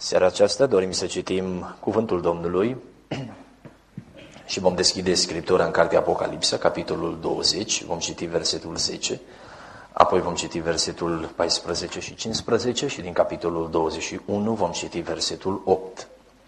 Seara aceasta dorim să citim Cuvântul Domnului și vom deschide Scriptura în Cartea Apocalipsa, capitolul 20, vom citi versetul 10, apoi vom citi versetul 14 și 15 și din capitolul 21 vom citi versetul 8.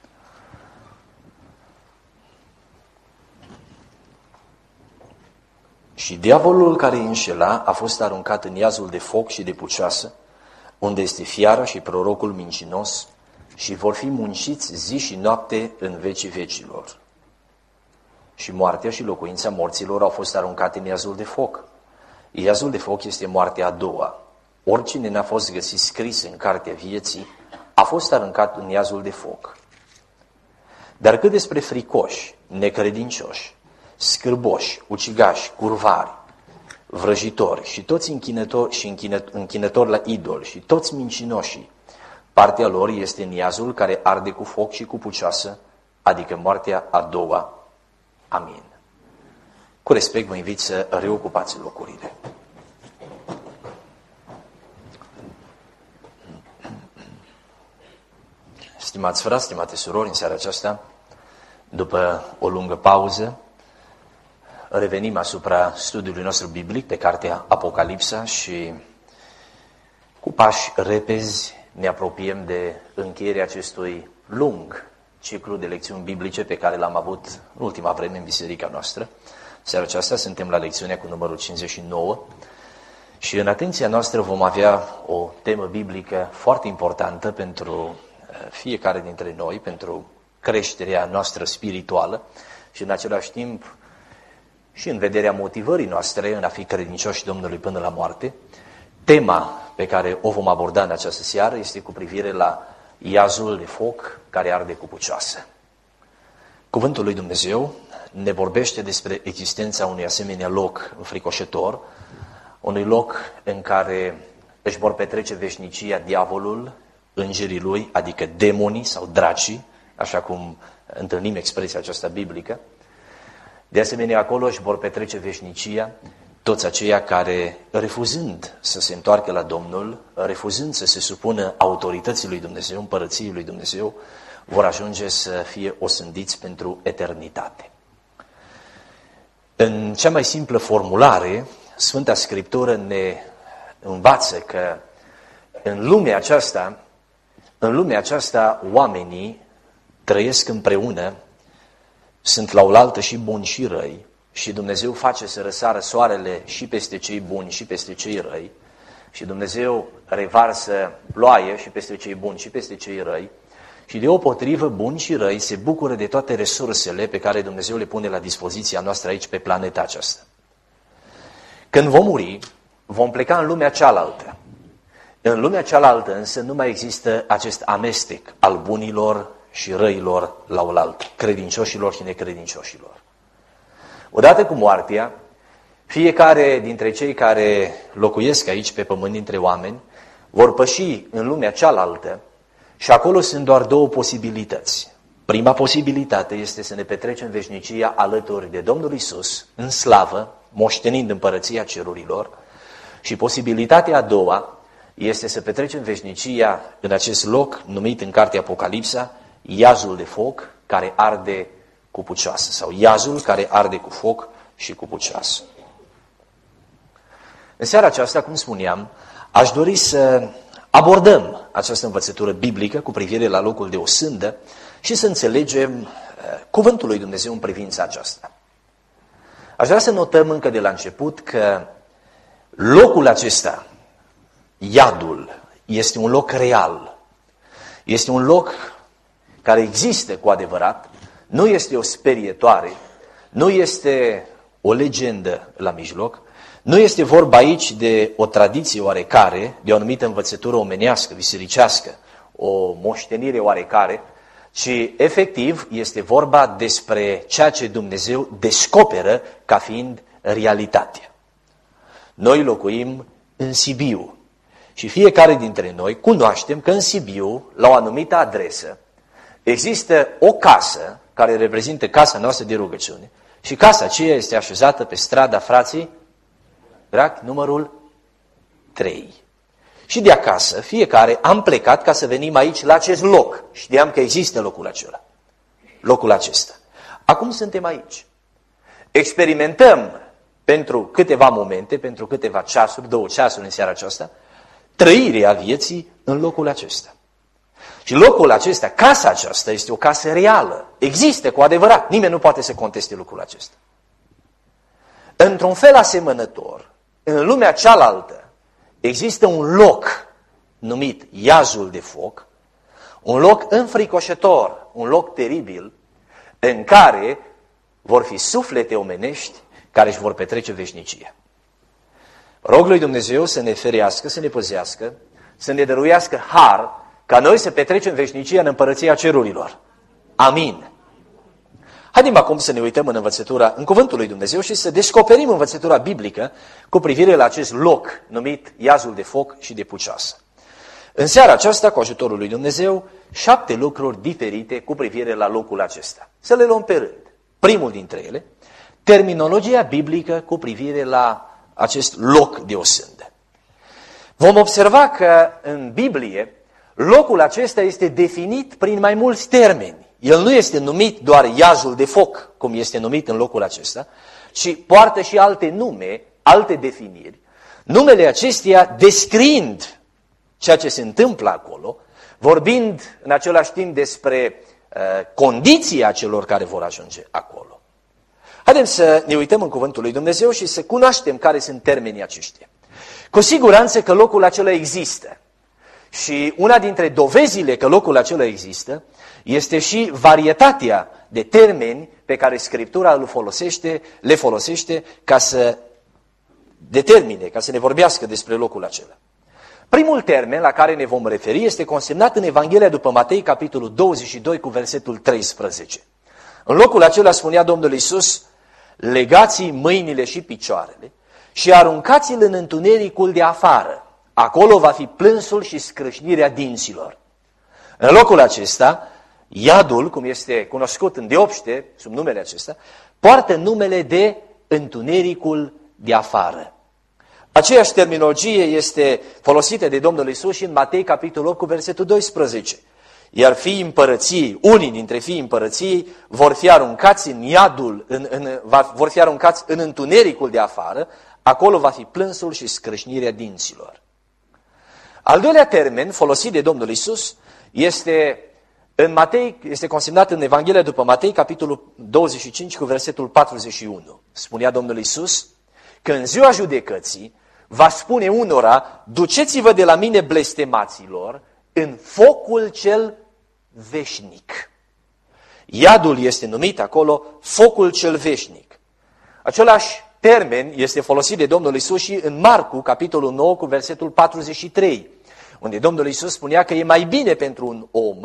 Și diavolul care îi înșela a fost aruncat în iazul de foc și de pucioasă, unde este fiara și prorocul mincinos, și vor fi munciți zi și noapte în vecii vecilor. Și moartea și locuința morților au fost aruncate în iazul de foc. Iazul de foc este moartea a doua. Oricine n-a fost găsit scris în cartea vieții a fost aruncat în iazul de foc. Dar cât despre fricoși, necredincioși, scârboși, ucigași, curvari, vrăjitori și toți închinători la idoli și toți mincinoșii, partea lor este în iazul care arde cu foc și cu pucioasă, adică moartea a doua. Amin. Cu respect vă invit să reocupați locurile. Stimați frați, stimate surori, în seara aceasta, după o lungă pauză, revenim asupra studiului nostru biblic pe cartea Apocalipsa și cu pași repezi ne apropiem de încheierea acestui lung ciclu de lecțiuni biblice pe care l-am avut în ultima vreme în biserica noastră. Seara aceasta suntem la lecțiunea cu numărul 59 și în atenția noastră vom avea o temă biblică foarte importantă pentru fiecare dintre noi, pentru creșterea noastră spirituală și în același timp și în vederea motivării noastre în a fi credincioși Domnului până la moarte. Tema pe care o vom aborda în această seară este cu privire la iazul de foc care arde cu pucioasă. Cuvântul lui Dumnezeu ne vorbește despre existența unui asemenea loc înfricoșător, unui loc în care își vor petrece veșnicia diavolul, îngerii lui, adică demonii sau dracii, așa cum întâlnim expresia aceasta biblică. De asemenea, acolo își vor petrece veșnicia toți aceia care, refuzând să se întoarcă la Domnul, refuzând să se supună autorității lui Dumnezeu, împărăției lui Dumnezeu, vor ajunge să fie osândiți pentru eternitate. În cea mai simplă formulare, Sfânta Scriptură ne învață că în lumea aceasta oamenii trăiesc împreună, sunt la oaltă și buni și răi, și Dumnezeu face să răsară soarele și peste cei buni și peste cei răi, și Dumnezeu revarsă ploaie și peste cei buni și peste cei răi, și deopotrivă buni și răi se bucură de toate resursele pe care Dumnezeu le pune la dispoziția noastră aici pe planeta aceasta. Când vom muri, vom pleca în lumea cealaltă. În lumea cealaltă însă nu mai există acest amestec al bunilor și răilor la oaltă, credincioșilor și necredincioșilor. Odată cu moartea, fiecare dintre cei care locuiesc aici pe pământ dintre oameni vor păși în lumea cealaltă și acolo sunt doar două posibilități. Prima posibilitate este să ne petrecem veșnicia alături de Domnul Iisus, în slavă, moștenind împărăția cerurilor, și posibilitatea a doua este să petrecem veșnicia în acest loc numit în cartea Apocalipsa iazul de foc care arde cu pucioasă, sau iazul care arde cu foc și cu pucioasă. În seara aceasta, cum spuneam, aș dori să abordăm această învățătură biblică cu privire la locul de osândă și să înțelegem cuvântul lui Dumnezeu în privința aceasta. Aș vrea să notăm încă de la început că locul acesta, iadul, este un loc real. Este un loc care există cu adevărat, nu este o sperietoare, nu este o legendă la mijloc, nu este vorba aici de o tradiție oarecare, de o anumită învățătură omenească, bisericească, o moștenire oarecare, ci efectiv este vorba despre ceea ce Dumnezeu descoperă ca fiind realitatea. Noi locuim în Sibiu și fiecare dintre noi cunoaștem că în Sibiu, la o anumită adresă, există o casă care reprezintă casa noastră de rugăciune și casa aceea este așezată pe strada Frații Drac, numărul 3. și de acasă, fiecare, am plecat ca să venim aici la acest loc. Știam că există locul acela, locul acesta. Acum suntem aici. Experimentăm pentru câteva momente, pentru câteva ceasuri, 2 ceasuri în seara aceasta, trăirea vieții în locul acesta. Și locul acesta, casa aceasta, este o casă reală. Există cu adevărat. Nimeni nu poate să conteste lucrul acesta. Într-un fel asemănător, în lumea cealaltă, există un loc numit Iazul de foc, un loc înfricoșător, un loc teribil, în care vor fi suflete omenești care își vor petrece veșnicia. Rog lui Dumnezeu să ne ferească, să ne păzească, să ne dăruiască har, ca noi să petrecem veșnicia în împărăția cerurilor. Amin. Haideți acum să ne uităm în cuvântul lui Dumnezeu și să descoperim învățătura biblică cu privire la acest loc numit Iazul de foc și de pucioasă. În seara aceasta, cu ajutorul lui Dumnezeu, 7 lucruri diferite cu privire la locul acesta. Să le luăm pe rând. Primul dintre ele, terminologia biblică cu privire la acest loc de osândă. Vom observa că în Biblie locul acesta este definit prin mai mulți termeni. El nu este numit doar Iazul de foc, cum este numit în locul acesta, ci poartă și alte nume, alte definiri. Numele acestea descriind ceea ce se întâmplă acolo, vorbind în același timp despre condiția celor care vor ajunge acolo. Haideți să ne uităm în cuvântul lui Dumnezeu și să cunoaștem care sunt termenii aceștia. Cu siguranță că locul acela există. Și una dintre dovezile că locul acela există este și varietatea de termeni pe care Scriptura le folosește ca să determine, ca să ne vorbească despre locul acela. Primul termen la care ne vom referi este consemnat în Evanghelia după Matei, capitolul 22, cu versetul 13. În locul acela spunea Domnul Iisus: legați-i mâinile și picioarele și aruncați-l în întunericul de afară. Acolo va fi plânsul și scrâșnirea dinților. În locul acesta, iadul, cum este cunoscut îndeopște sub numele acesta, poartă numele de întunericul de afară. Aceeași terminologie este folosită de Domnul Iisus și în Matei, capitolul 8, cu versetul 12. Iar fiii împărăției, unii dintre fiii împărăției, vor fi aruncați în iadul, vor fi aruncați în întunericul de afară, acolo va fi plânsul și scrâșnirea dinților. Al doilea termen folosit de Domnul Iisus este consemnat în Evanghelia după Matei, capitolul 25, cu versetul 41. Spunea Domnul Iisus că în ziua judecății va spune unora: duceți-vă de la mine, blestemaților, în focul cel veșnic. Iadul este numit acolo focul cel veșnic. Același termen este folosit de Domnul Iisus și în Marcu, capitolul 9, cu versetul 43, unde Domnul Iisus spunea că e mai bine pentru un om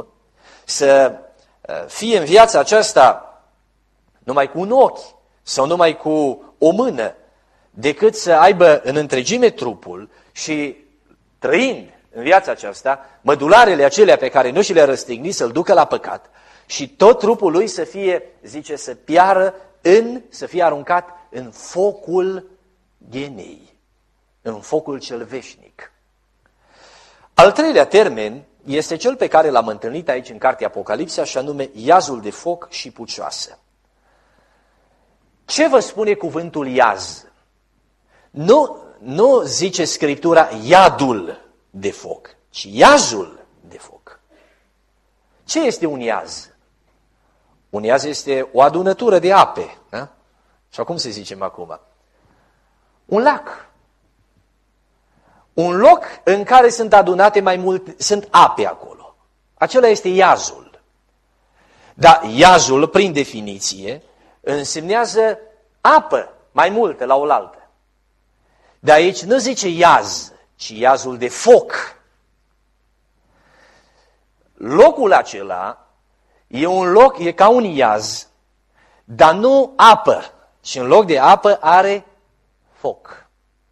să fie în viața aceasta numai cu un ochi sau numai cu o mână, decât să aibă în întregime trupul și, trăind în viața aceasta, mădularele acelea pe care nu și le-a răstignit să-l ducă la păcat și tot trupul lui să fie, zice, să piară să fie aruncat în focul ghenei, în focul cel veșnic. Al treilea termen este cel pe care l-am întâlnit aici în cartea Apocalipsa, și anume Iazul de foc și pucioasă. Ce vă spune cuvântul iaz? Nu zice Scriptura iadul de foc, ci iazul de foc. Ce este un iaz? Un iaz este o adunătură de ape. Da? Și acum să zicem acum? Un lac. Un loc în care sunt adunate mai multe, sunt ape acolo. Acela este iazul. Dar iazul, prin definiție, însemnează apă mai multă la oaltă. De aici nu zice iaz, ci iazul de foc. Locul acela e un loc, e ca un iaz, dar nu apă, ci în loc de apă are foc.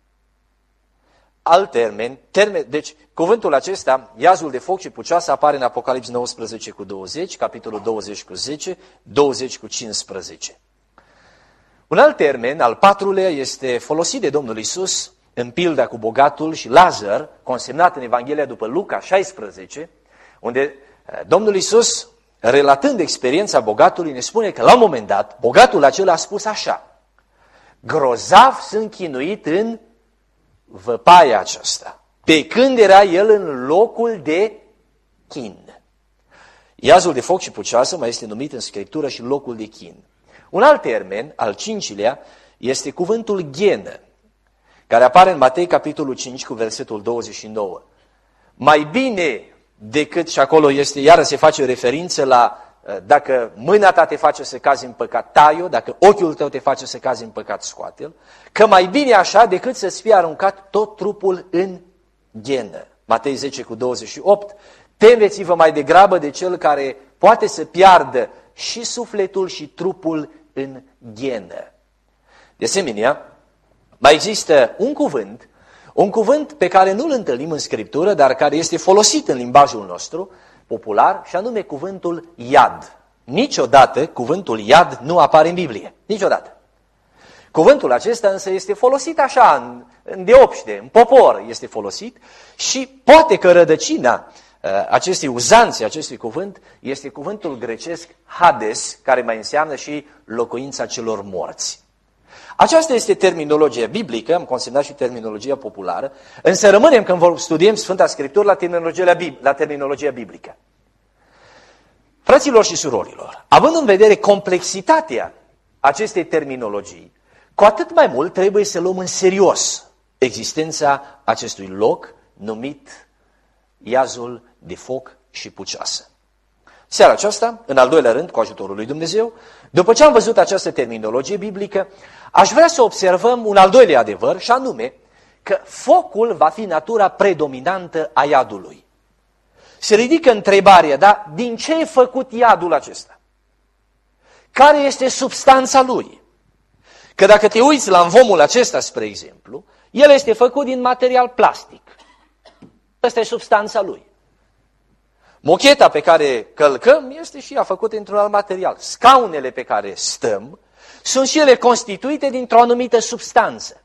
Alt termen, deci cuvântul acesta, iazul de foc și pucioasă, apare în Apocalips 19 cu 20, capitolul 20 cu 10, 20 cu 15. Un alt termen, al patrulea, este folosit de Domnul Iisus în pilda cu bogatul și Lazar, consemnat în Evanghelia după Luca 16, unde Domnul Iisus, relatând experiența bogatului, ne spune că la un moment dat, bogatul acela a spus așa: grozav sunt chinuit în văpaia aceasta, pe când era el în locul de chin. Iazul de foc și pucioasă mai este numit în Scriptură și locul de chin. Un alt termen, al cincilea, este cuvântul ghenă, care apare în Matei capitolul 5 cu versetul 29. Mai bine decât, și acolo este, iară se face referință la dacă mâna ta te face să cazi în păcat, tai-o, dacă ochiul tău te face să cazi în păcat, scoate-l, că mai bine așa decât să-ți fie aruncat tot trupul în ghenă. Matei 10 cu 28. Temeți-vă mai degrabă de cel care poate să piardă și sufletul și trupul în ghenă. De asemenea, mai există un cuvânt pe care nu-l întâlnim în Scriptură, dar care este folosit în limbajul nostru popular, și anume cuvântul iad. Niciodată cuvântul iad nu apare în Biblie. Niciodată. Cuvântul acesta însă este folosit așa, în deopște, în popor este folosit și poate că rădăcina acestei uzanțe, acestui cuvânt, este cuvântul grecesc Hades, care mai înseamnă și locuința celor morți. Aceasta este terminologia biblică, am consemnat și terminologia populară, însă rămânem când studiem Sfânta Scriptură la terminologia biblică. Fraților și surorilor, având în vedere complexitatea acestei terminologii, cu atât mai mult trebuie să luăm în serios existența acestui loc numit iazul de foc și pucioasă. Seara aceasta, în al doilea rând, cu ajutorul lui Dumnezeu, după ce am văzut această terminologie biblică, aș vrea să observăm un al doilea adevăr, și anume că focul va fi natura predominantă a iadului. Se ridică întrebarea, dar din ce e făcut iadul acesta? Care este substanța lui? Că dacă te uiți la învomul acesta, spre exemplu, el este făcut din material plastic. Asta e substanța lui. Mocheta pe care călcăm este și ea făcută într-un alt material. Scaunele pe care stăm sunt și ele constituite dintr-o anumită substanță.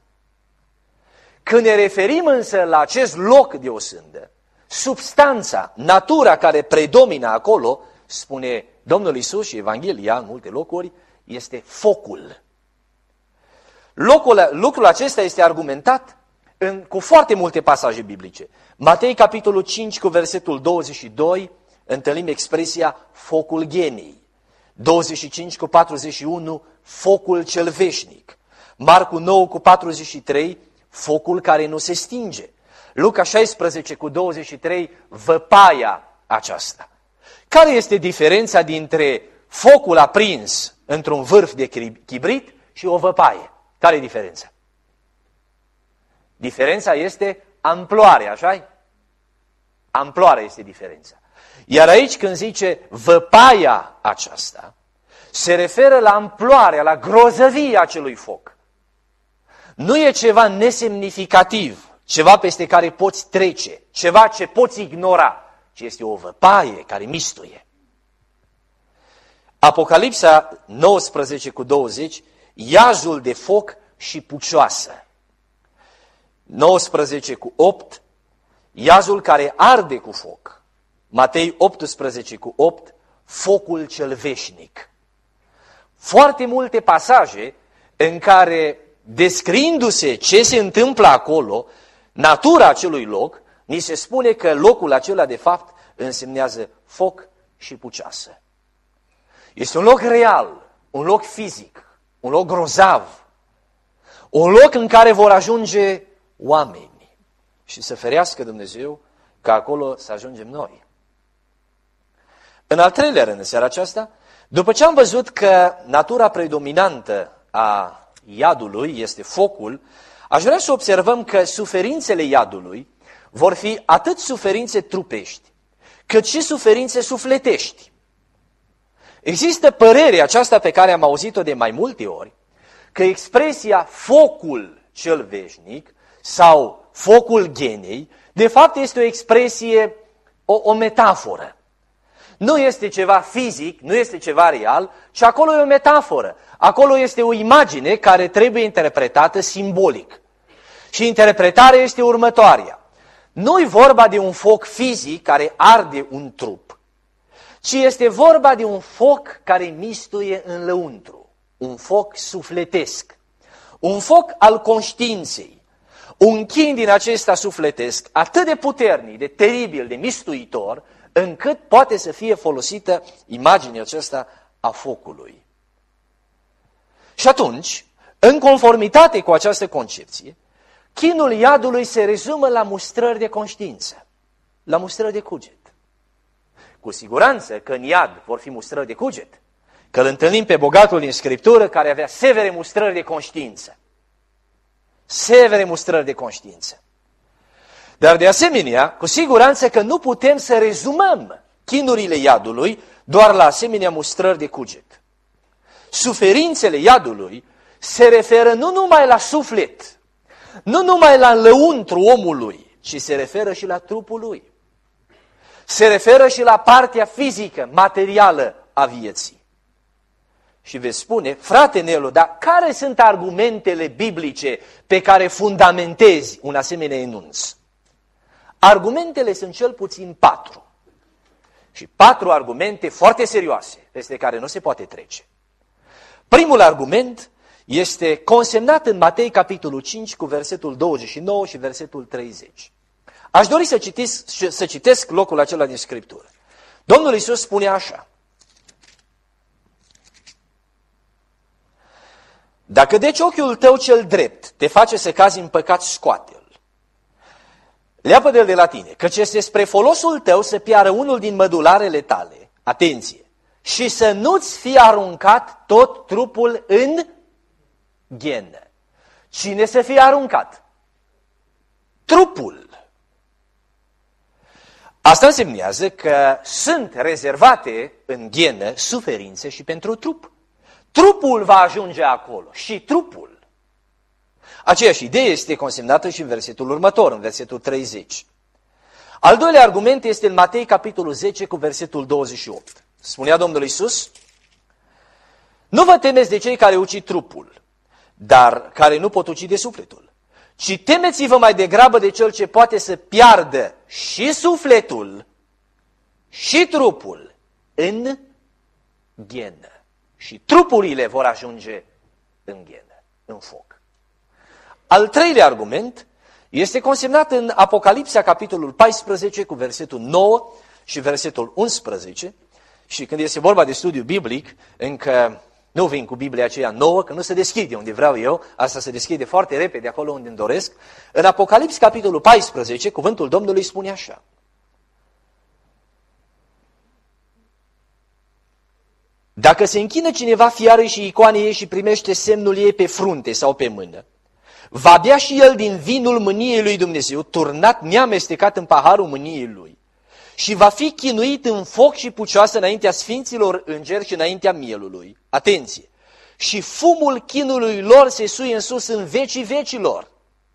Când ne referim însă la acest loc de osândă, substanța, natura care predomină acolo, spune Domnul Iisus și Evanghelia în multe locuri, este focul. Lucrul acesta este argumentat cu foarte multe pasaje biblice. Matei, capitolul 5, cu versetul 22, întâlnim expresia focul ghenii. 25 cu 41, focul cel veșnic. Marcu 9 cu 43, focul care nu se stinge. Luca 16 cu 23, văpaia aceasta. Care este diferența dintre focul aprins într-un vârf de chibrit și o văpaie? Care e diferența? Diferența este amploarea, așa-i? Amploarea este diferența. Iar aici când zice văpaia aceasta, se referă la amploarea, la grozăvia acelui foc. Nu e ceva nesemnificativ, ceva peste care poți trece, ceva ce poți ignora, ci este o văpaie care mistuie. Apocalipsa 19 cu 20, iazul de foc și pucioasă. 19 cu 8, iazul care arde cu foc. Matei 18 cu 8, focul cel veșnic. Foarte multe pasaje în care, descriindu-se ce se întâmplă acolo, natura acelui loc, ni se spune că locul acela de fapt însemnează foc și pucioasă. Este un loc real, un loc fizic, un loc grozav, un loc în care vor ajunge oameni. Și să ferească Dumnezeu ca acolo să ajungem noi. În al treilea rând, în seara aceasta, după ce am văzut că natura predominantă a iadului este focul, aș vrea să observăm că suferințele iadului vor fi atât suferințe trupești, cât și suferințe sufletești. Există părerea aceasta pe care am auzit-o de mai multe ori, că expresia focul cel veșnic sau focul ghenei, de fapt este o expresie, o metaforă. Nu este ceva fizic, nu este ceva real, ci acolo e o metaforă. Acolo este o imagine care trebuie interpretată simbolic. Și interpretarea este următoarea. Nu-i vorba de un foc fizic care arde un trup, ci este vorba de un foc care mistuie în lăuntru, un foc sufletesc, un foc al conștiinței, un chin din acesta sufletesc atât de puternic, de teribil, de mistuitor, încât poate să fie folosită imaginea aceasta a focului. Și atunci, în conformitate cu această concepție, chinul iadului se rezumă la mustrări de conștiință, la mustrări de cuget. Cu siguranță că în iad vor fi mustrări de cuget, că îl întâlnim pe bogatul din Scriptură care avea severe mustrări de conștiință. Severe mustrări de conștiință. Dar de asemenea, cu siguranță că nu putem să rezumăm chinurile iadului doar la asemenea mustrări de cuget. Suferințele iadului se referă nu numai la suflet, nu numai la lăuntru omului, ci se referă și la trupul lui. Se referă și la partea fizică, materială a vieții. Și veți spune, frate Nelu, dar care sunt argumentele biblice pe care fundamentezi un asemenea enunț? Argumentele sunt cel puțin 4. Și 4 argumente foarte serioase, peste care nu se poate trece. Primul argument este consemnat în Matei, capitolul 5, cu versetul 29 și versetul 30. Aș dori să citesc locul acela din Scriptură. Domnul Iisus spune așa: dacă deci ochiul tău cel drept te face să cazi în păcat, scoate-l. Leapă-l de la tine, căci este spre folosul tău să piară unul din mădularele tale, atenție, și să nu-ți fie aruncat tot trupul în ghenă. Cine să fie aruncat? Trupul. Asta însemnează că sunt rezervate în ghenă suferințe și pentru trup. Trupul va ajunge acolo și trupul. Aceeași idee este consemnată și în versetul următor, în versetul 30. Al doilea argument este în Matei, capitolul 10, cu versetul 28. Spunea Domnul Iisus: nu vă temeți de cei care ucid trupul, dar care nu pot ucide sufletul, ci temeți-vă mai degrabă de cel ce poate să piardă și sufletul și trupul în ghenă. Și trupurile vor ajunge în ghenă, în foc. Al treilea argument este consemnat în Apocalipsa, capitolul 14, cu versetul 9 și versetul 11. Și când este vorba de studiu biblic, încă nu vin cu Biblia aceea nouă, că nu se deschide unde vreau eu, asta se deschide foarte repede acolo unde îmi doresc. În Apocalips, capitolul 14, cuvântul Domnului spune așa: dacă se închină cineva fiarei și icoanei ei și primește semnul ei pe frunte sau pe mână, va bea și el din vinul mâniei lui Dumnezeu, turnat neamestecat în paharul mâniei lui, și va fi chinuit în foc și pucioasă înaintea sfinților îngeri și înaintea mielului. Atenție! Și fumul chinului lor se suie în sus în vecii vecilor.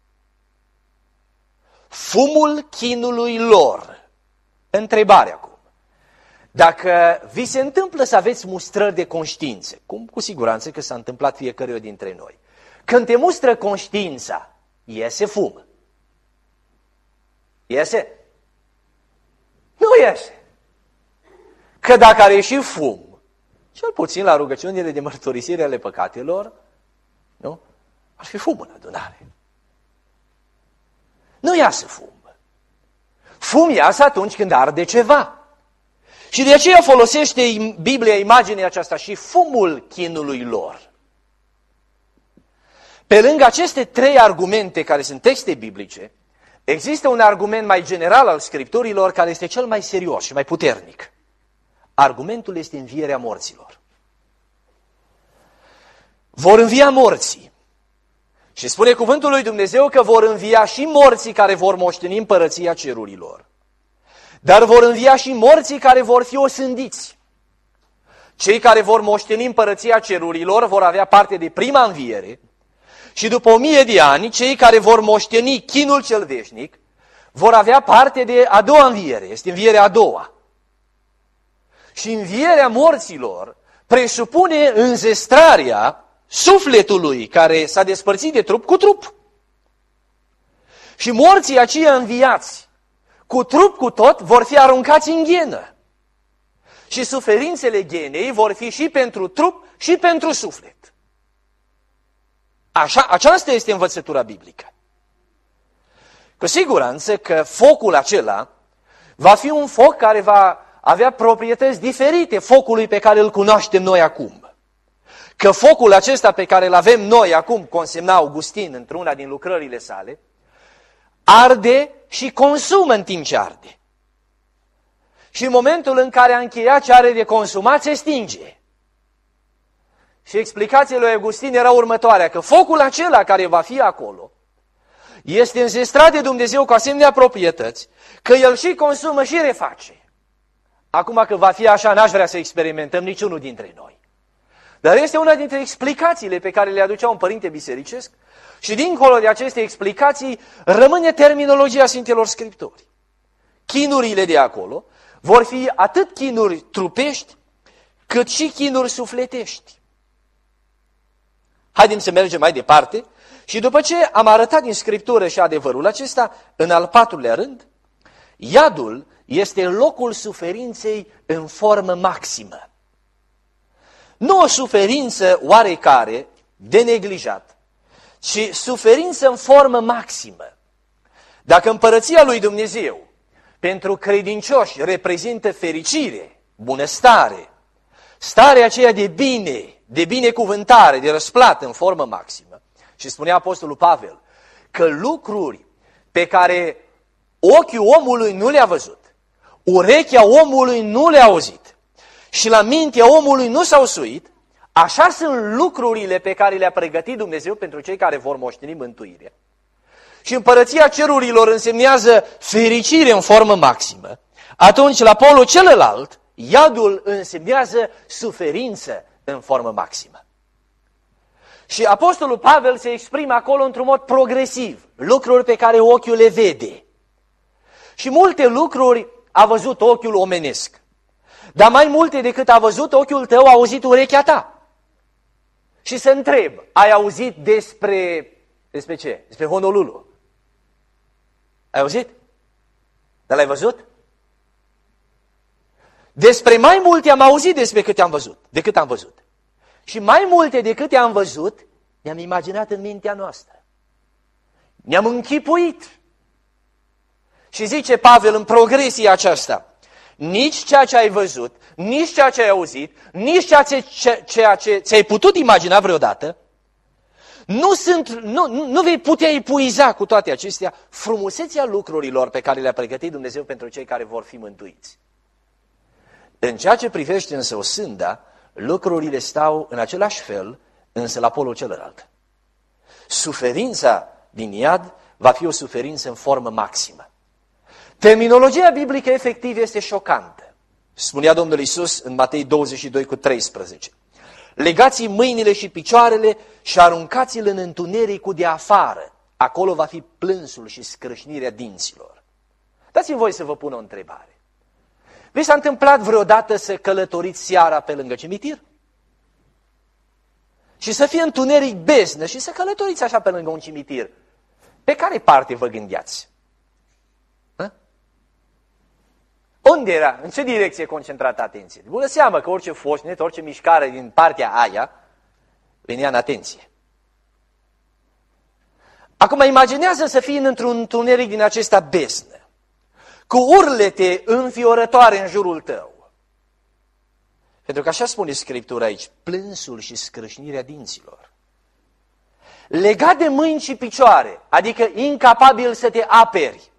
Fumul chinului lor. Întrebare acum. Dacă vi se întâmplă să aveți mustrări de conștiință, cum cu siguranță că s-a întâmplat fiecăruia dintre noi, când te mustră conștiința, iese fum. Iese? Nu iese. Că dacă ar ieși fum, cel puțin la rugăciunile de mărturisire ale păcatelor, nu? Ar fi fum în adunare. Nu iasă fum. Fum iasă atunci când arde ceva. Și de aceea folosește Biblia imaginea aceasta, și fumul chinului lor. Pe lângă aceste 3 argumente care sunt texte biblice, există un argument mai general al Scripturilor care este cel mai serios și mai puternic. Argumentul este învierea morților. Vor învia morții. Și spune cuvântul lui Dumnezeu că vor învia și morții care vor moșteni împărăția cerurilor. Dar vor învia și morții care vor fi osândiți. Cei care vor moșteni împărăția cerurilor vor avea parte de prima înviere și după 1000 de ani, cei care vor moșteni chinul cel veșnic vor avea parte de a doua înviere. Este învierea a doua. Și învierea morților presupune înzestrarea sufletului care s-a despărțit de trup cu trup. Și morții aceia înviați, cu trup cu tot, vor fi aruncați în ghenă. Și suferințele ghenei vor fi și pentru trup și pentru suflet. Aceasta este învățătura biblică. Cu siguranță că focul acela va fi un foc care va avea proprietăți diferite focului pe care îl cunoaștem noi acum. Că focul acesta pe care îl avem noi acum, consemna Augustin într-una din lucrările sale, arde și consumă în timp ce arde. Și în momentul în care a încheiat ce are de consumat, se stinge. Și explicația lui Augustin era următoarea, că focul acela care va fi acolo este înzestrat de Dumnezeu cu asemenea proprietăți, că el și consumă și reface. Acum că va fi așa, n-aș vrea să experimentăm niciunul dintre noi. Dar este una dintre explicațiile pe care le aducea un părinte bisericesc și dincolo de aceste explicații rămâne terminologia Sfintelor Scripturi. Chinurile de acolo vor fi atât chinuri trupești, cât și chinuri sufletești. Haideți să mergem mai departe și după ce am arătat din Scriptură și adevărul acesta, în al patrulea rând, iadul este locul suferinței în formă maximă. Nu o suferință oarecare, de neglijat, ci suferință în formă maximă. Dacă împărăția lui Dumnezeu pentru credincioși reprezintă fericire, bunăstare, starea aceea de binecuvântare, de răsplată în formă maximă, și spunea Apostolul Pavel că lucruri pe care ochiul omului nu le-a văzut, urechea omului nu le-a auzit și la mintea omului nu s-au suit, așa sunt lucrurile pe care le-a pregătit Dumnezeu pentru cei care vor moșteni mântuirea. Și împărăția cerurilor însemnează fericire în formă maximă, atunci la polul celălalt, iadul însemnează suferință în formă maximă. Și Apostolul Pavel se exprimă acolo într-un mod progresiv, lucruri pe care ochiul le vede. Și multe lucruri a văzut ochiul omenesc, dar mai multe decât a văzut ochiul tău, a auzit urechea ta. Și se întreb, ai auzit despre ce? Despre Honolulu. Ai auzit? Dar l-ai văzut? Despre mai multe am auzit decât am văzut. Și mai multe decât am văzut, ne-am imaginat în mintea noastră. Ne-am închipuit. Și zice Pavel în progresia aceasta, nici ceea ce ai văzut, nici ceea ce ai auzit, nici ceea ce ți-ai putut imagina vreodată, nu vei putea epuiza cu toate acestea frumusețea lucrurilor pe care le-a pregătit Dumnezeu pentru cei care vor fi mântuiți. În ceea ce privește însă o sânda, lucrurile stau în același fel, însă la polul celălalt. Suferința din iad va fi o suferință în formă maximă. Terminologia biblică efectiv este șocantă. Spunea Domnul Iisus în Matei 22:13. Legați-i mâinile și picioarele și aruncați-l în întunericul de afară. Acolo va fi plânsul și scrâșnirea dinților. Dați-mi voi să vă pun o întrebare. Vi s-a întâmplat vreodată să călătoriți seara pe lângă cimitir? Și să fie întuneric beznă și să călătoriți așa pe lângă un cimitir. Pe care parte vă gândeați? Unde era? În ce direcție concentrată atenție? De bună seamă că orice foșnet, orice mișcare din partea aia venea în atenție. Acum imaginează să fii într-un întuneric din acesta beznă, cu urlete înfiorătoare în jurul tău. Pentru că așa spune Scriptura aici, plânsul și scrâșnirea dinților. Legat de mâini și picioare, adică incapabil să te aperi.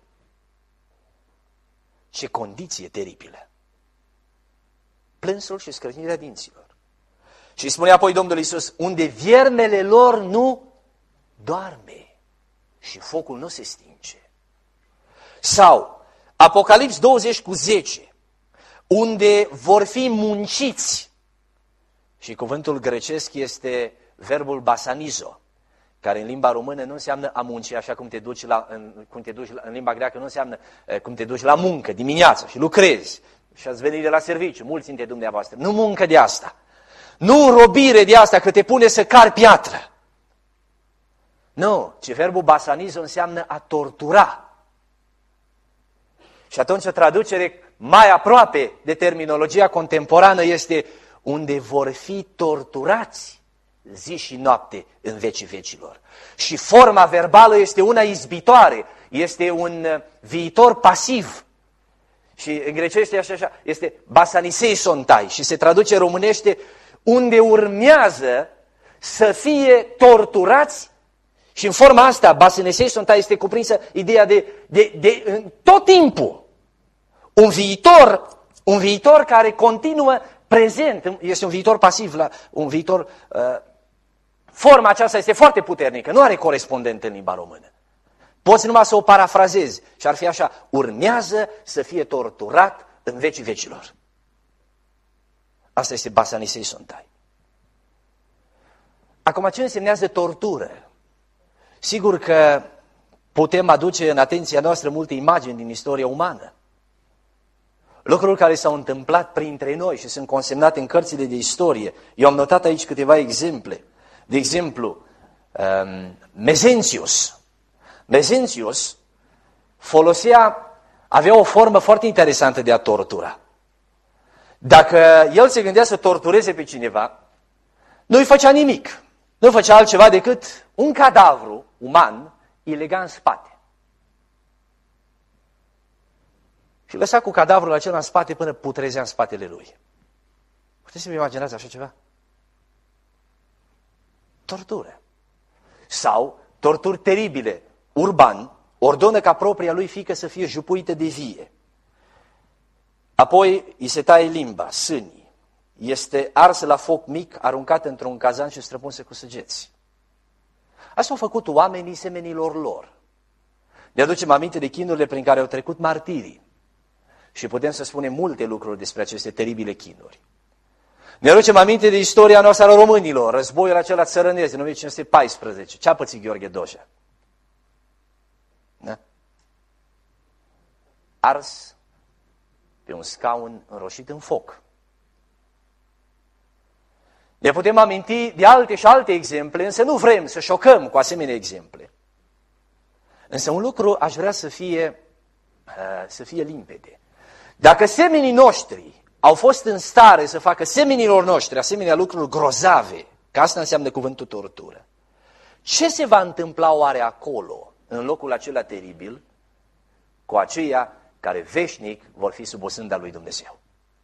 Ce condiție teribilă! Plânsul și scrâșnirea dinților. Și spunea apoi Domnul Iisus, unde viernele lor nu doarme și focul nu se stinge. Sau Apocalips 20:10, unde vor fi munciți. Și cuvântul grecesc este verbul basanizo, care în limba română nu înseamnă a munci, așa cum te duci în limba greacă nu înseamnă cum te duci la muncă dimineața și lucrezi și ați venit de la serviciu, mulți dintre dumneavoastră. Nu muncă de asta, nu înrobire de asta că te pune să cari piatră. Nu, ci verbul basanizo înseamnă a tortura. Și atunci o traducere mai aproape de terminologia contemporană este unde vor fi torturați zi și noapte în vecii vecilor. Și forma verbală este una izbitoare, este un viitor pasiv. Și în grecește așa, este basanisei sontai și se traduce românește unde urmează să fie torturați. Și în forma asta, basanisei sontai, este cuprinsă ideea de tot timpul. Un viitor care continuă prezent, este un viitor pasiv, un viitor... Forma aceasta este foarte puternică, nu are corespondent în limba română. Poți numai să o parafrazezi și ar fi așa: urmează să fie torturat în vecii vecilor. Asta este basanisei sontai. Acum, ce însemnează tortură? Sigur că putem aduce în atenția noastră multe imagini din istoria umană. Lucruri care s-au întâmplat printre noi și sunt consemnate în cărțile de istorie. Eu am notat aici câteva exemple. De exemplu, Mezentius. Mezentius avea o formă foarte interesantă de a tortura. Dacă el se gândea să tortureze pe cineva, nu-i făcea nimic. Nu făcea altceva decât un cadavru uman îi lega în spate. Și lăsa cu cadavrul acela în spate până putrezea în spatele lui. Puteți să-mi imaginați așa ceva? Tortură. Sau torturi teribile. Urban ordonă ca propria lui fiică să fie jupuită de vie. Apoi îi se taie limba, sânii. Este arsă la foc mic, aruncată într-un cazan și străpunsă cu săgeți. Asta au făcut oamenii semenilor lor. Ne aducem aminte de chinurile prin care au trecut martirii. Și putem să spunem multe lucruri despre aceste teribile chinuri. Ne aducem aminte de istoria noastră a românilor, războiul acela țărănesc din 1514. Ce a pățit Gheorghe Doja? Da? Ars pe un scaun înroșit în foc. Ne putem aminti de alte și alte exemple, însă nu vrem să șocăm cu asemenea exemple. Însă un lucru aș vrea să fie limpede. Dacă semenii noștri au fost în stare să facă semenilor noștri asemenea lucruri grozave, că asta înseamnă cuvântul tortură, ce se va întâmpla oare acolo, în locul acela teribil, cu aceia care veșnic vor fi sub osânda lui Dumnezeu?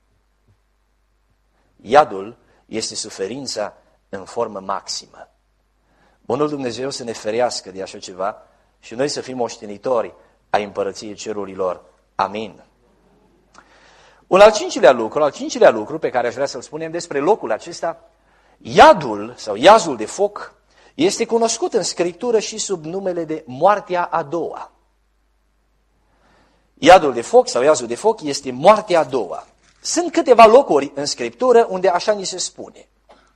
Iadul este suferința în formă maximă. Bunul Dumnezeu să ne ferească de așa ceva și noi să fim moștenitori ai împărăției cerurilor. Amin. Un al cincilea lucru pe care aș vrea să-l spunem despre locul acesta, iadul sau iazul de foc, este cunoscut în Scriptură și sub numele de moartea a doua. Iadul de foc sau iazul de foc este moartea a doua. Sunt câteva locuri în Scriptură unde așa ni se spune.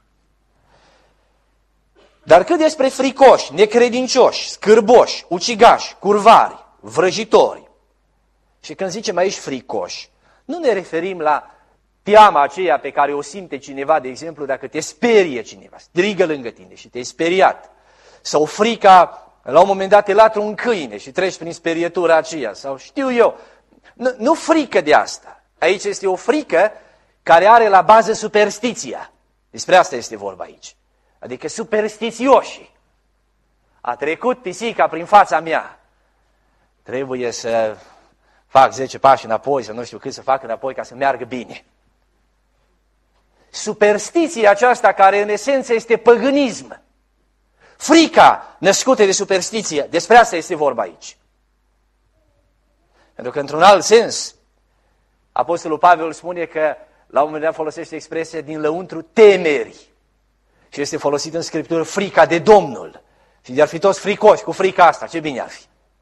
Dar cât despre fricoși, necredincioși, scârboși, ucigași, curvari, vrăjitori. Și când zicem aici fricoși, nu ne referim la teama aceea pe care o simte cineva, de exemplu, dacă te sperie cineva, strigă lângă tine și te-ai speriat. Sau frica, la un moment dat te latră un câine și treci prin sperietura aceea. Sau știu eu, nu frică de asta. Aici este o frică care are la bază superstiția. Despre asta este vorba aici. Adică superstițioșii. A trecut pisica prin fața mea. Trebuie să fac 10 pași înapoi, să nu știu cât să fac înapoi ca să meargă bine. Superstiția aceasta care în esență este păgânism. Frica născută de superstiție, despre asta este vorba aici. Pentru că într-un alt sens, Apostolul Pavel spune că la un moment dat folosește expresia din lăuntru temerii. Și este folosit în Scriptură frica de Domnul. Și de-ar fi toți fricoși cu frica asta, ce bine ar fi.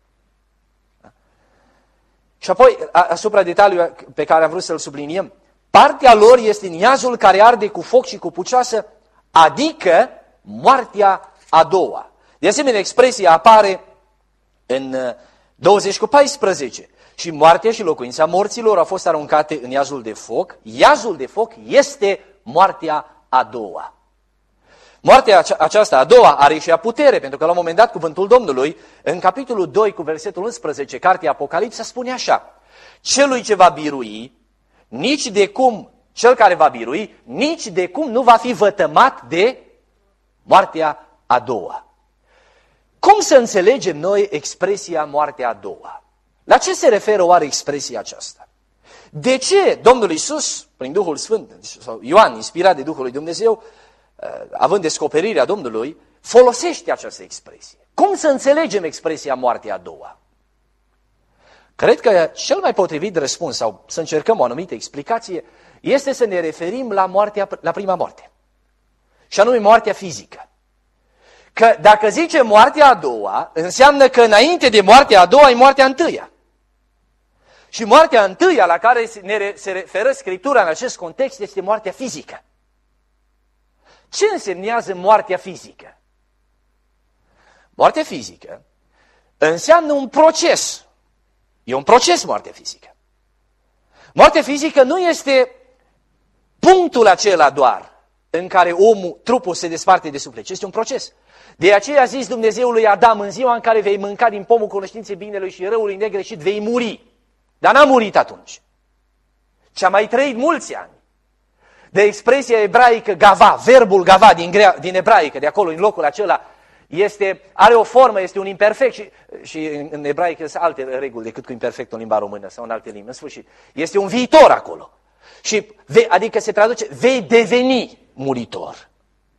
Și apoi, asupra detaliului pe care am vrut să-l subliniem, partea lor este în iazul care arde cu foc și cu pucioasă, adică moartea a doua. De asemenea, expresia apare în 20:14. Și moartea și locuința morților au fost aruncate în iazul de foc. Iazul de foc este moartea a doua. Moartea aceasta, a doua, are și ea putere, pentru că la un moment dat cuvântul Domnului, în capitolul 2 cu versetul 11, cartea Apocalipsa, spune așa: celui ce va birui, nici de cum, cel care va birui, nici de cum nu va fi vătămat de moartea a doua. Cum să înțelegem noi expresia moartea a doua? La ce se referă oare expresia aceasta? De ce Domnul Iisus, prin Duhul Sfânt, sau Ioan, inspirat de Duhul lui Dumnezeu, având descoperirea Domnului, folosește această expresie? Cum să înțelegem expresia moartea a doua? Cred că cel mai potrivit răspuns, sau să încercăm o anumită explicație, este să ne referim la prima moarte. Și anume moartea fizică. Că dacă zice moartea a doua, înseamnă că înainte de moartea a doua e moartea a întâia. Și moartea a întâia la care se referă Scriptura în acest context este moartea fizică. Ce însemnează moartea fizică? Moartea fizică înseamnă un proces. E un proces moartea fizică. Moartea fizică nu este punctul acela doar în care trupul se desparte de suflet, ci este un proces. De aceea a zis Dumnezeu lui Adam: în ziua în care vei mânca din pomul cunoștinței binelui și răului negreșit, vei muri. Dar n-a murit atunci, ci a mai trăit mulți ani. De expresia ebraică gava, verbul gava din ebraică, de acolo, în locul acela, are o formă, este un imperfect și în ebraică sunt alte reguli decât cu imperfectul în limba română sau în alte limbi. În sfârșit, este un viitor acolo. Adică se traduce, vei deveni muritor.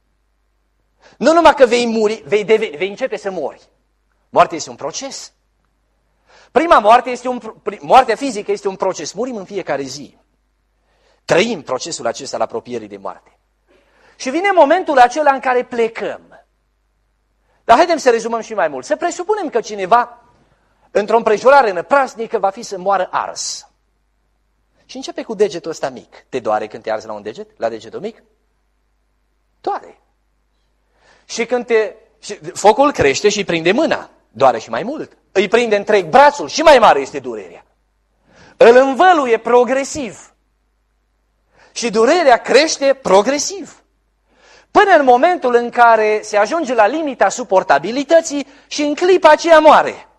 Nu numai că vei muri, vei începe să mori. Moartea este un proces. Prima moarte moartea fizică este un proces. Murim în fiecare zi. Trăim procesul acesta la apropierii de moarte. Și vine momentul acela în care plecăm. Dar haideți să rezumăm și mai mult. Să presupunem că cineva, într-o împrejurare năprasnică, va fi să moară ars. Și începe cu degetul ăsta mic. Te doare când te arzi la un deget? La degetul mic? Doare. Și când focul crește și îi prinde mâna, doare și mai mult. Îi prinde întreg brațul și mai mare este durerea. Îl învăluie progresiv. Și durerea crește progresiv. Până în momentul în care se ajunge la limita suportabilității și în clipa aceea moare.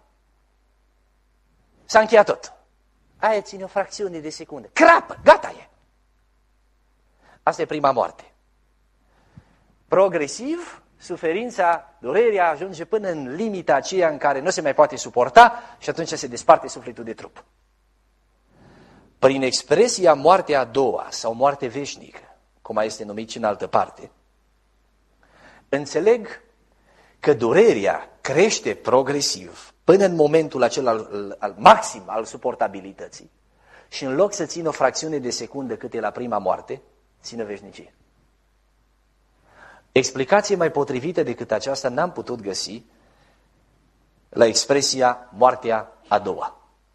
S-a încheiat tot. Aia ține o fracțiune de secundă. Crapă, gata e. Asta e prima moarte. Progresiv, suferința, durerea ajunge până în limita aceea în care nu se mai poate suporta și atunci se desparte sufletul de trup. Prin expresia moartea a doua sau moarte veșnică, cum mai este numit și în altă parte, înțeleg că durerea crește progresiv până în momentul acela al maxim al suportabilității și în loc să țină o fracțiune de secundă cât e la prima moarte, țină veșnicie. Explicație mai potrivită decât aceasta n-am putut găsi la expresia moartea a doua.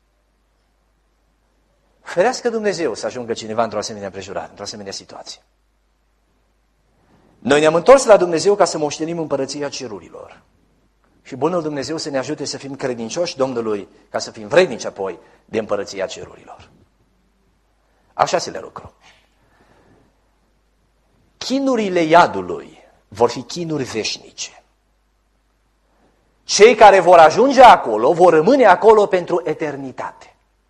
Ferească Dumnezeu să ajungă cineva într-o asemenea împrejurare, într-o asemenea situație. Noi ne-am întors la Dumnezeu ca să moștenim împărăția cerurilor. Și bunul Dumnezeu să ne ajute să fim credincioși Domnului, ca să fim vrednici apoi de împărăția cerurilor. Al șaselea lucru. Chinurile iadului vor fi chinuri veșnice. Cei care vor ajunge acolo vor rămâne acolo pentru eternitate.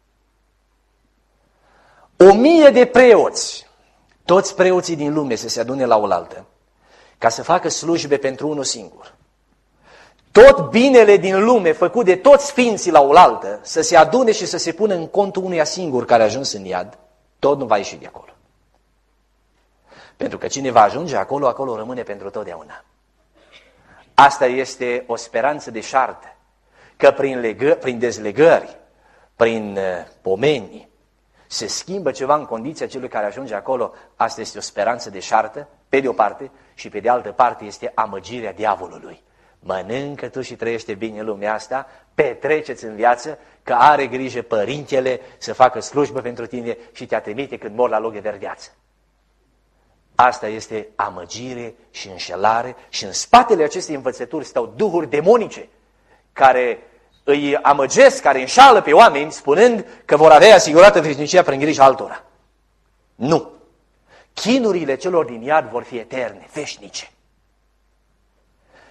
1000 de preoți, toți preoții din lume să se adune la oaltă, ca să facă slujbe pentru unul singur. Tot binele din lume, făcut de toți sfinții la oaltă, să se adune și să se pună în contul unuia singur care a ajuns în iad, tot nu va ieși de acolo. Pentru că cine va ajunge acolo, acolo rămâne pentru totdeauna. Asta este o speranță deșartă, că prin dezlegări, prin pomeni, se schimbă ceva în condiția celui care ajunge acolo. Asta este o speranță deșartă, pe de o parte, și pe de altă parte este amăgirea diavolului. Mănâncă tu și trăiește bine lumea asta, petreceți în viață, că are grijă părintele să facă slujbă pentru tine și te-a trimite când mor la loc de verdeață. Asta este amăgire și înșelare și în spatele acestei învățături stau duhuri demonice care îi amăgesc, care înșală pe oameni spunând că vor avea asigurată veșnicia prin grija altora. Nu! Chinurile celor din iad vor fi eterne, veșnice.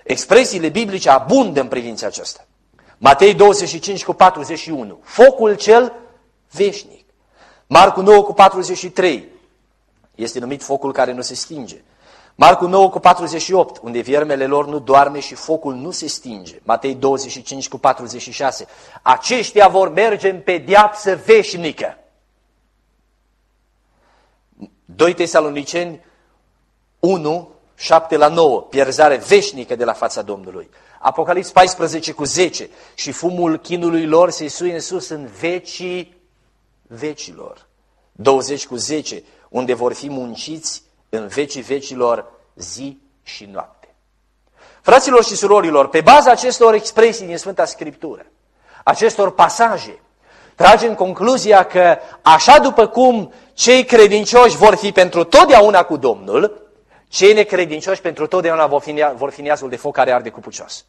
Expresiile biblice abundă în privința aceasta. Matei 25:41, focul cel veșnic. Marcu 9:43, este numit focul care nu se stinge. Marcu 9:48, unde viermele lor nu doarme și focul nu se stinge. Matei 25:46, aceștia vor merge în pedeapsă veșnică. 2 Tesaloniceni 1:7-9, pierzare veșnică de la fața Domnului. Apocalips 14:10, și fumul chinului lor se suie în sus în vecii vecilor. 20:10, unde vor fi munciți în vecii vecilor zi și noapte. Fraților și surorilor, pe baza acestor expresii din Sfânta Scriptură, acestor pasaje, tragem concluzia că așa după cum cei credincioși vor fi pentru totdeauna cu Domnul, cei necredincioși pentru totdeauna vor fi neazul de foc care arde cu pucios.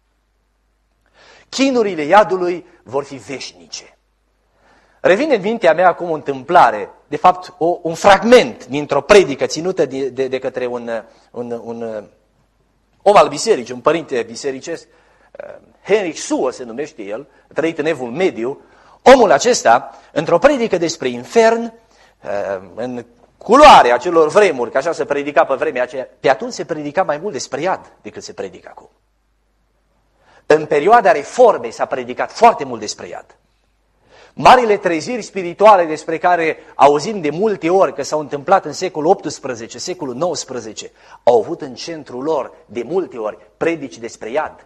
Chinurile iadului vor fi veșnice. Revine în mintea mea acum o întâmplare, de fapt un fragment dintr-o predică ținută de către un om al bisericii, un părinte bisericesc, Heinrich Suhr se numește el, a trăit în Evul Mediu. Omul acesta, într-o predică despre infern, în culoarea acelor vremuri, că așa se predica pe vremea aceea, pe atunci se predica mai mult despre iad decât se predică acum. În perioada reformei s-a predicat foarte mult despre iad. Marile treziri spirituale despre care auzim de multe ori că s-au întâmplat în secolul XVIII, secolul XIX, au avut în centrul lor de multe ori predici despre iad.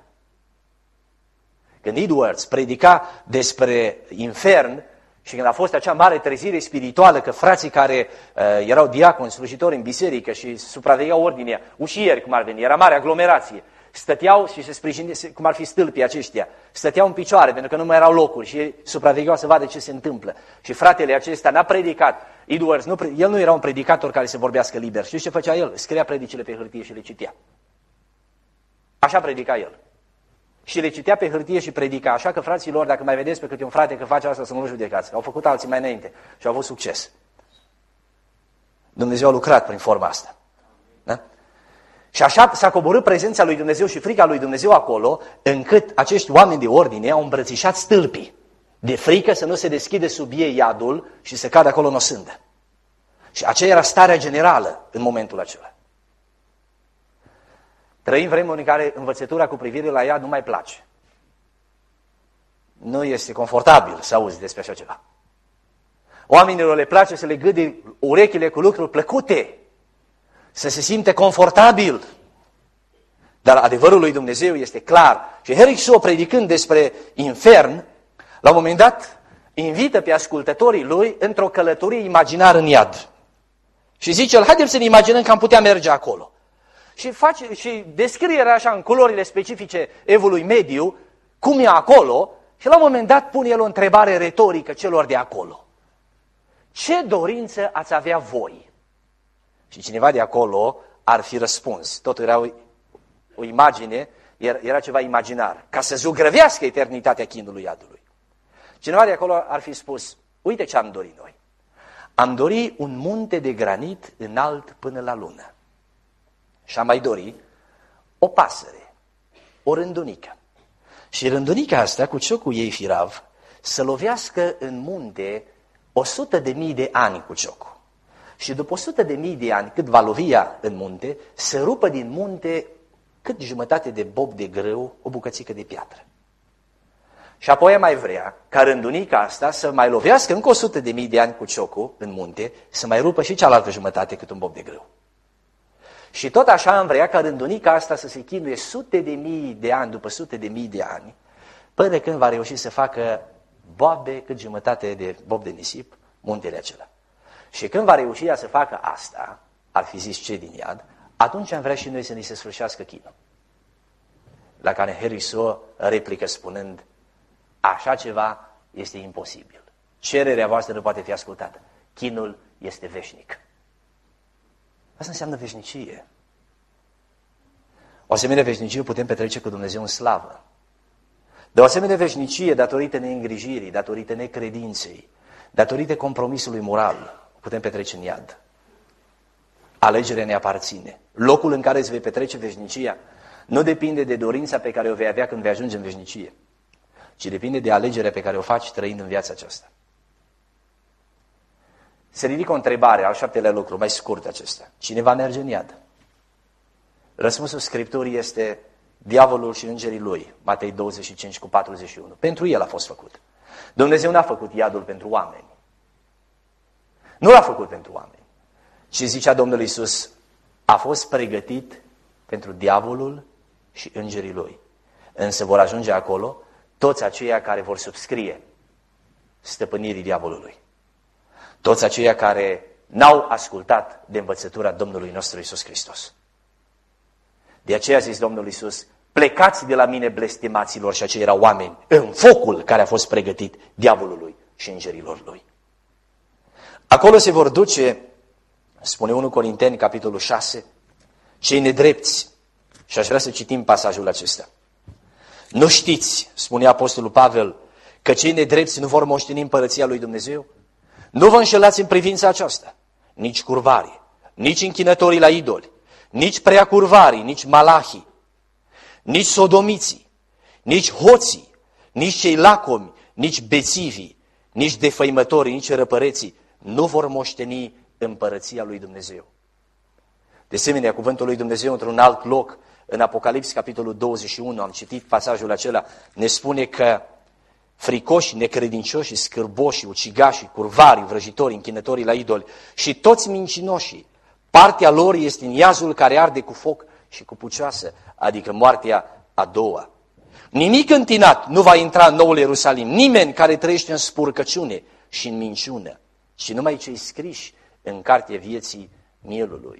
Când Edwards predica despre infern și când a fost acea mare trezire spirituală că frații care erau diaconi, slujitori în biserică și supravegheau ordinea, ușieri cum ar veni, era mare aglomerație, stăteau și se sprijinea, cum ar fi stâlpii aceștia, stăteau în picioare pentru că nu mai erau locuri și supravegheau să vadă ce se întâmplă. Și fratele acesta n-a predicat, Edwards, el nu era un predicator care să vorbească liber. Știți ce făcea el? Scria predicile pe hârtie și le citea. Așa predica el. Și le citea pe hârtie și predica. Așa că, fraților, dacă mai vedeți pe câte un frate că face asta, să nu-l judecați. Au făcut alții mai înainte și au avut succes. Dumnezeu a lucrat prin forma asta. Da? Și așa s-a coborât prezența lui Dumnezeu și frica lui Dumnezeu acolo, încât acești oameni de ordine au îmbrățișat stâlpii, de frică să nu se deschide sub ei iadul și să cadă acolo în o sândă. Și aceea era starea generală în momentul acela. Trăim vremuri în care învățătura cu privire la iad nu mai place. Nu este confortabil să auzi despre așa ceva. Oamenilor le place să le gâde urechile cu lucruri plăcute, să se simte confortabil. Dar adevărul lui Dumnezeu este clar. Și Heinrich Suhr, predicând despre infern, la un moment dat invită pe ascultătorii lui într-o călătorie imaginară în iad. Și zice, haideți să ne imaginăm că am putea merge acolo. Și descrie așa în culorile specifice Evului Mediu, cum e acolo, și la un moment dat pune el o întrebare retorică celor de acolo. Ce dorință ați avea voi? Și cineva de acolo ar fi răspuns. Totul era o imagine, era ceva imaginar, ca să zugrăvească eternitatea chinului iadului. Cineva de acolo ar fi spus, uite ce am dorit noi. Am dorit un munte de granit înalt până la lună. Și am mai dorit o pasăre, o rândunică. Și rândunica asta, cu ciocul ei firav, să lovească în munte 100.000 de ani cu ciocul. Și după 100.000 de ani, cât va lovi ea în munte, să rupă din munte cât jumătate de bob de grâu, o bucățică de piatră. Și apoi mai vrea ca rândunica asta să mai lovească încă 100.000 de ani cu ciocul în munte, să mai rupă și cealaltă jumătate cât un bob de grâu. Și tot așa am vrea ca rândunica asta să se chinuie 100.000 de ani după 100.000 de ani, până când va reuși să facă boabe cât jumătate de bob de nisip, muntele acela. Și când va reuși ea să facă asta, ar fi zis cei din iad, atunci am vrea și noi să ni se sfârșească chinul. La care Heinrich Suhr replică spunând, așa ceva este imposibil. Cererea voastră nu poate fi ascultată. Chinul este veșnic. Asta înseamnă veșnicie. O asemenea veșnicie putem petrece cu Dumnezeu în slavă. De o asemenea veșnicie, datorită neîngrijirii, datorită necredinței, datorită compromisului moral, putem petrece în iad. Alegerea ne aparține. Locul în care îți vei petrece veșnicia nu depinde de dorința pe care o vei avea când vei ajunge în veșnicie, ci depinde de alegerea pe care o faci trăind în viața aceasta. Se ridică o întrebare, al 7-lea lucru, mai scurt acesta. Cine va merge în iad? Răspunsul Scripturii este diavolul și îngerii lui, Matei 25:41. Pentru el a fost făcut. Dumnezeu n-a făcut iadul pentru oameni. Nu l-a făcut pentru oameni. Și zicea Domnul Iisus, a fost pregătit pentru diavolul și îngerii lui. Însă vor ajunge acolo toți aceia care vor subscrie stăpânirii diavolului. Toți aceia care n-au ascultat de învățătura Domnului nostru Iisus Hristos. De aceea a zis Domnul Iisus, plecați de la mine, blestemaților, și aceia erau oameni în focul care a fost pregătit diavolului și îngerilor lui. Acolo se vor duce, spune 1 Corinteni, capitolul 6, cei nedrepți. Și aș vrea să citim pasajul acesta. Nu știți, spune Apostolul Pavel, că cei nedrepți nu vor moșteni împărăția lui Dumnezeu? Nu vă înșelați în privința aceasta. Nici curvarii, nici închinătorii la idoli, nici preacurvarii, nici malahii, nici sodomiții, nici hoții, nici cei lacomi, nici bețivii, nici defăimătorii, nici răpăreții nu vor moșteni împărăția lui Dumnezeu. De asemenea, cuvântul lui Dumnezeu într-un alt loc, în Apocalips, capitolul 21, am citit pasajul acela, ne spune că fricoși, necredincioși, scârboși, ucigașii, curvarii, vrăjitorii, închinătorii la idoli și toți mincinoșii, partea lor este în iazul care arde cu foc și cu pucioasă, adică moartea a doua. Nimic întinat nu va intra în noul Ierusalim, nimeni care trăiește în spurcăciune și în minciună, ci numai cei scriși în cartea vieții mielului.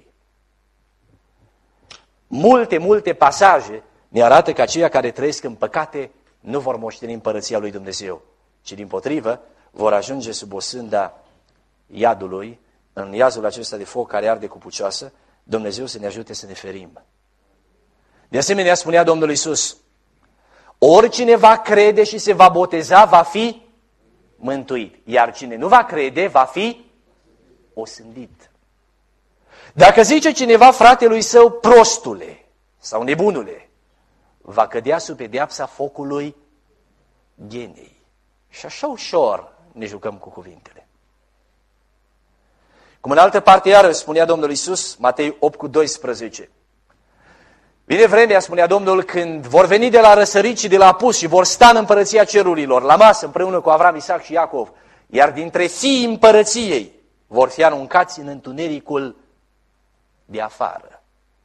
Multe pasaje ne arată că aceia care trăiesc în păcate nu vor moșteni împărăția lui Dumnezeu, ci dimpotrivă vor ajunge sub o sânda iadului, în iazul acesta de foc care arde cu pucioasă. Dumnezeu să ne ajute să ne ferim. De asemenea, spunea Domnul Iisus, oricine va crede și se va boteza va fi mântuit, iar cine nu va crede va fi osândit. Dacă zice cineva fratelui său, prostule sau nebunule, va cădea sub pedeapsa focului ghenei. Și așa ușor ne jucăm cu cuvintele. Cum în altă parte iarăși spunea Domnul Iisus, Matei 8:12. Vine vremea, spunea Domnul, când vor veni de la răsărit și de la apus și vor sta în împărăția cerurilor, la masă împreună cu Avram, Isaac și Iacov, iar dintre fiii împărăției vor fi aruncați în întunericul de afară.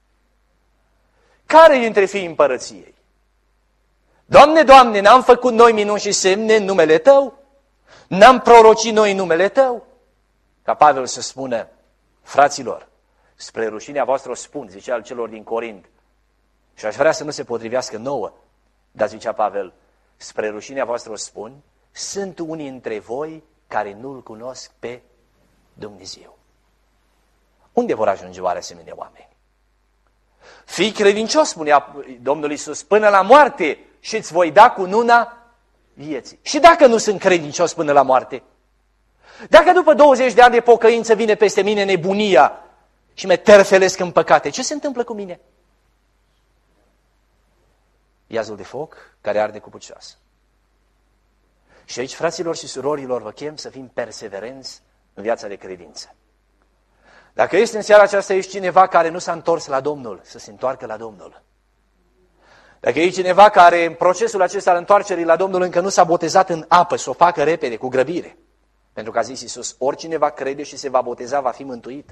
Care dintre fiii împărăției? Doamne, Doamne, n-am făcut noi minuni și semne în numele Tău? N-am prorocit noi în numele Tău? Ca Pavel să spună, fraților, spre rușinea voastră o spun, zicea al celor din Corint, și aș vrea să nu se potrivească nouă, dar zicea Pavel, spre rușinea voastră o spun, sunt unii între voi care nu-L cunosc pe Dumnezeu. Unde vor ajunge oare asemenea oameni? Fii credincios, spunea Domnul Iisus, până la moarte și îți voi da cununa vieții. Și dacă nu sunt credincios până la moarte? Dacă după 20 de ani de pocăință vine peste mine nebunia și mă terfelesc în păcate, ce se întâmplă cu mine? Iazul de foc care arde cu pucioasă. Și aici, fraților și surorilor, vă chem să fim perseverenți în viața de credință. Dacă este în seara aceasta ești cineva care nu s-a întors la Domnul, să se întoarcă la Domnul. Dacă e cineva care în procesul acesta al întoarcerii la Domnul încă nu s-a botezat în apă, să o facă repede, cu grăbire. Pentru că a zis Iisus, oricine va crede și se va boteza va fi mântuit.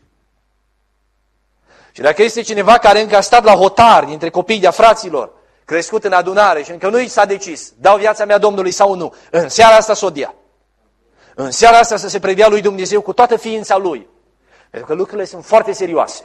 Și dacă este cineva care încă a stat la hotar dintre copiii de-a fraților, crescut în adunare și încă nu i s-a decis, dau viața mea Domnului sau nu, în seara asta să o dea. În seara asta să se predea lui Dumnezeu cu toată ființa lui. Pentru că lucrurile sunt foarte serioase.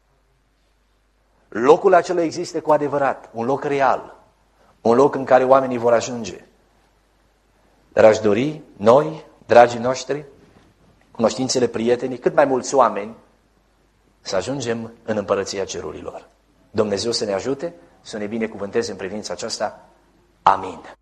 Locul acela există cu adevărat, un loc real, un loc în care oamenii vor ajunge. Dar aș dori, noi, dragii noștri, cunoștințele, prietenii, cât mai mulți oameni, să ajungem în împărăția cerurilor. Dumnezeu să ne ajute, să ne binecuvânteze în privința aceasta. Amin.